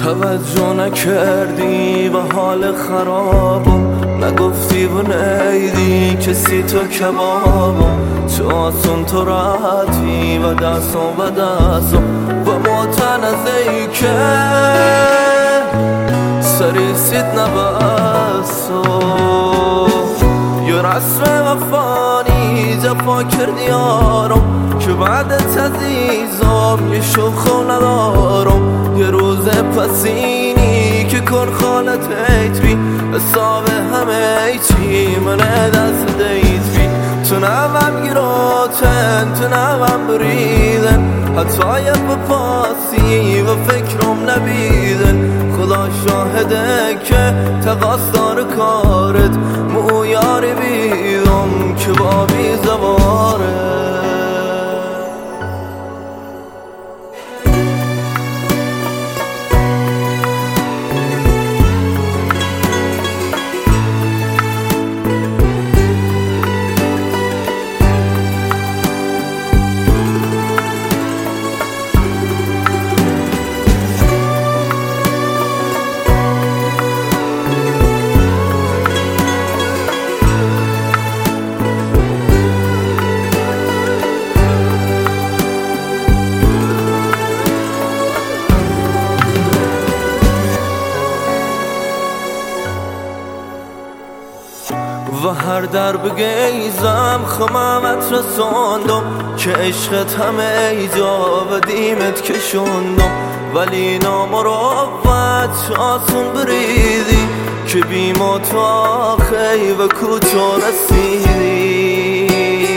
توجه نکردی و حال خرابم، نگفتی و نیدی کسی تو کبابم. چه آسون تو راحتی و دستم و متنزهی که سریسید نبستو. یه رسم وفانی جفا کردی یارم که بعدت عزیزم یه شوخو ندارم. یه روز پسینی که کن خالت ایت بی حساب همه چی من دست دیت بی. تو نوام گیراتن تو نوام بریدن، حتی یه بپاسی و فکرم نبیدن. خدا شاهده که تقصدار کارت مو یاری بیدم که با بی زواره. و هر در بگیزم خمامت رساندم که عشقت همه ایجا و دیمت کشوندم. ولی نامروت آسون بریدی که بیما تو آخی و کجا رسیدی.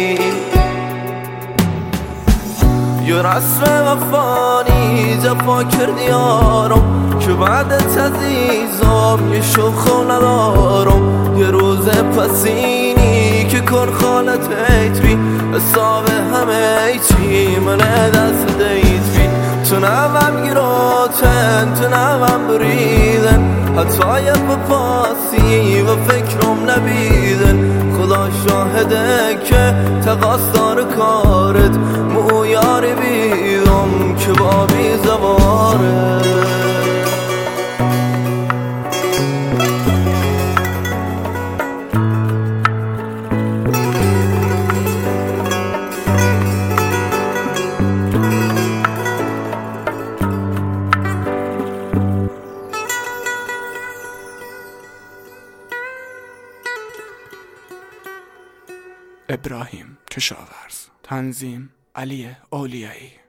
یه رسم وفانی جفا کردی یارم که بعدت عزیزم یه شوخو ندارم. یه روز پسینی که کن خالت ایت بی حساب همه چی من دست دیت بی. تو نوام گیراتن تو نوام بریدن، حتی یه بپاسی و فکرم نبیدن. خدا شاهده که تقصدار کارت مو یاری بیدم که با بی زواره. ابراهیم کشاورز. تنظیم علی اولیایی.